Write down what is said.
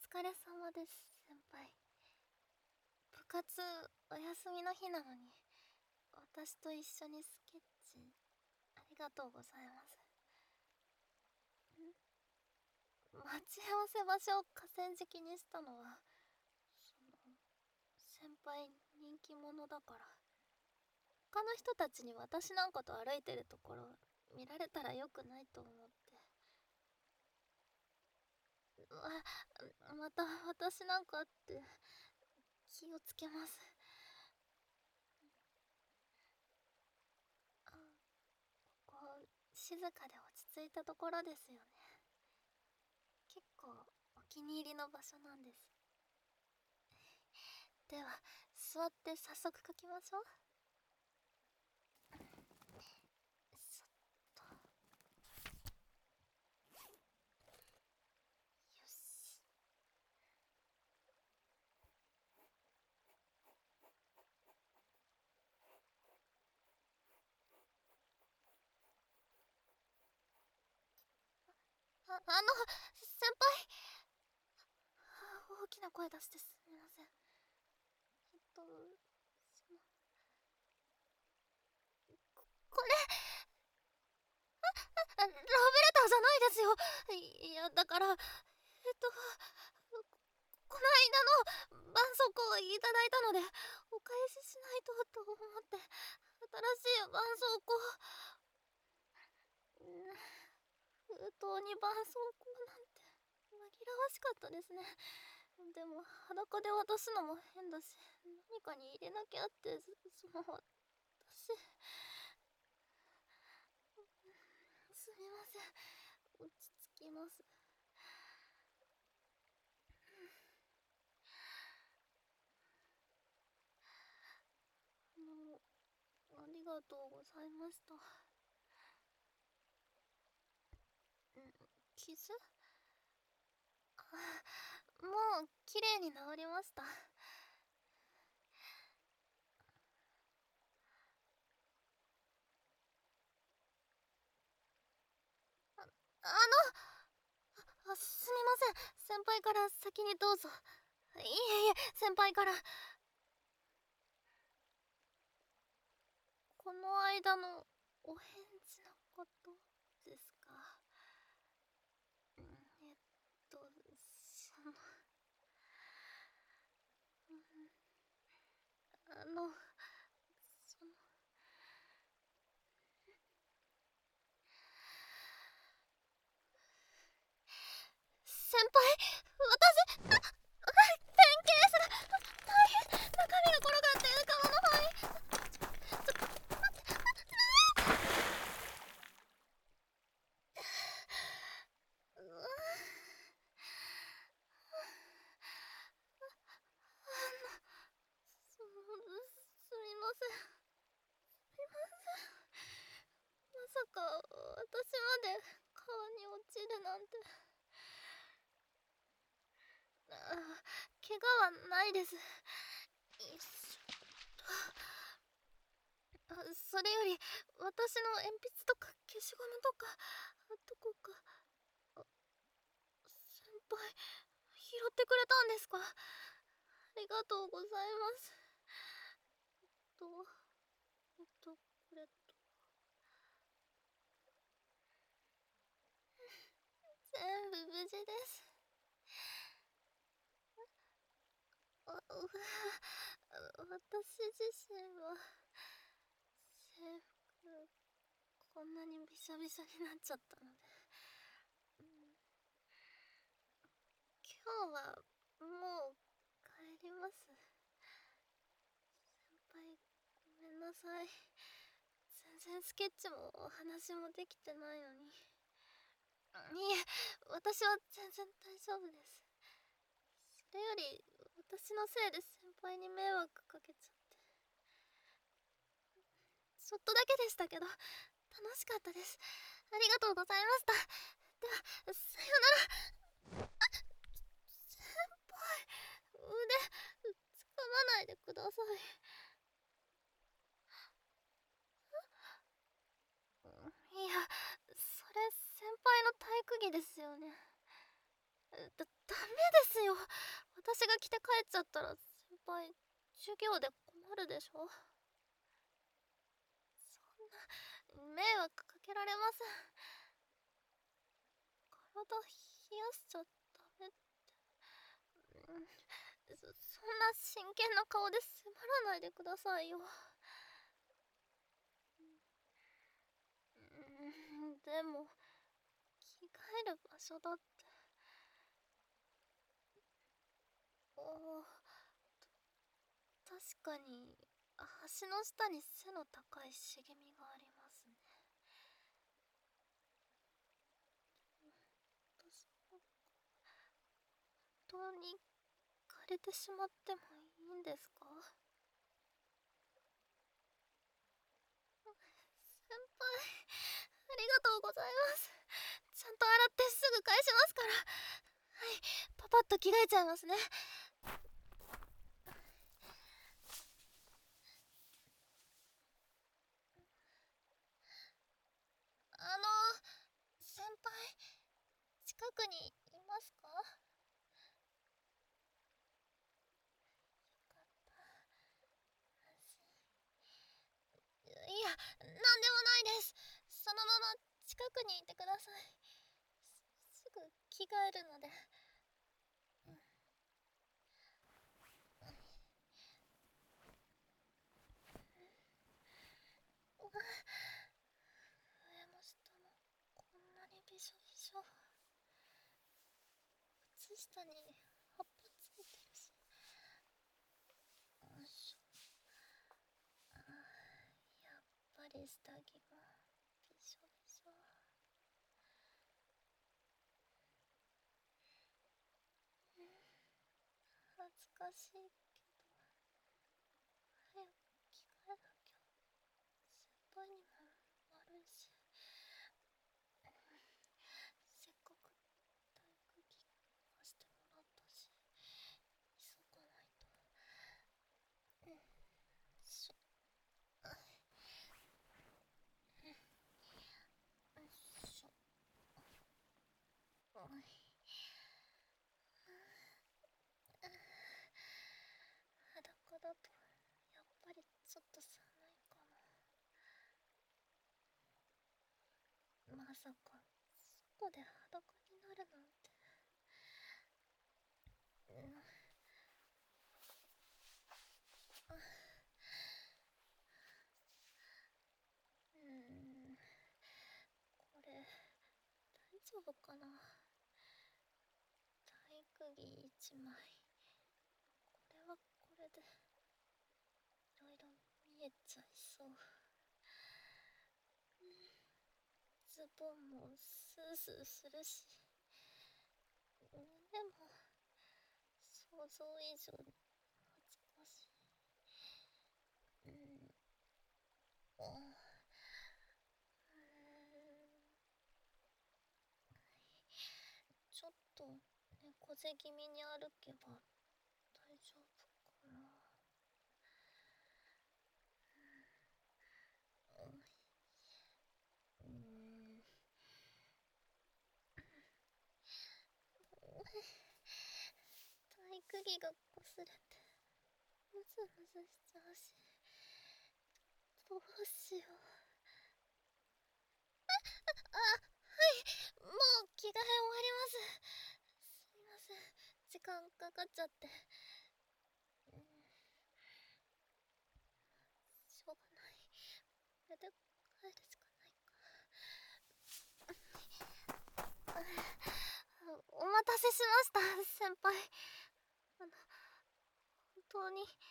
疲れ様です、先輩。部活お休みの日なのに、私と一緒にスケッチ、ありがとうございます。待ち合わせ場所を河川敷にしたのは、先輩人気者だから。他の人たちに私なんかと歩いてるところ、見られたら良くないと思って。また私なんかって気をつけます。ここ静かで落ち着いたところですよね。結構お気に入りの場所なんです。では座って早速書きましょう。そっと。よし。先輩。大きな声出してすみません。これラブレターじゃないですよ。いやだからこの間の絆創膏をいただいたのでお返ししないとと思って新しい絆創膏。封筒に絆創膏なんて紛らわしかったですね。でも裸で渡すのも変だし、何かに入れなきゃって。私すみません。落ち着きます。ありがとうございました。傷？もう綺麗に治りました。すみません。先輩から先にどうぞ。いえいえ、先輩から。この間のお返事のことですか？えっと、その、あの、その、先輩、私、変形する。大変。中身が転がって顔の方に。うわすみません。まさか私まで川に落ちるなんて。怪我はないです。よいしょ。それより私の鉛筆とか消しゴムとかどこか。先輩拾ってくれたんですか？ありがとうございます。とこれ全部無事です。私自身は制服こんなにびしょびしょになっちゃったので、今日はもう帰ります。先輩ごめんなさい。全然スケッチもお話もできてないのに。いえ、私は全然大丈夫です。それより私のせいで先輩に迷惑かけちゃって。ちょっとだけでしたけど楽しかったです。ありがとうございました。ではさよなら。先輩、腕つかまないでください。いや、それ先輩の体育着ですよね。 ダメですよ。私が着て帰っちゃったら先輩授業で困るでしょ。そんな迷惑かけられません。体冷やしちゃダメって。そんな真剣な顔で迫らないでくださいよ。でも着替える場所だって。お確かに橋の下に背の高い茂みがありますね。私本当に枯れてしまってもいいんですか？先輩、ありがとうございます。ちゃんと洗ってすぐ返しますから。はい、パパッと着替えちゃいますね。先輩、近くにいますか？よかった。安心。いや、なんでもないです。そのまま近くにいてください。すぐ着替えるので。上も下もこんなにびしょびしょ。靴下に葉っぱついてるし。よいしょ。やっぱり下着もびしょびしょ。恥ずかしいけど早く着替えなきゃ。先輩にも悪いし。せっかく体育着貸してもらったし急がないと。しょしょ裸だとやっぱりちょっと寒いかも。まさか外で裸になるなんて。これ大丈夫かな。体育着1枚、これはこれでいろいろ見えちゃいそう。ズボンもスースーするし、胸も想像以上に恥ずかしい。ちょっと猫背気味に歩けば大丈夫かな。体育着が擦れてムズムズしちゃうし、どうしよう。はい、もう着替え終わります。すいません、時間かかっちゃって。しょうがない、これで帰るしかないか。お待たせしました先輩。本当に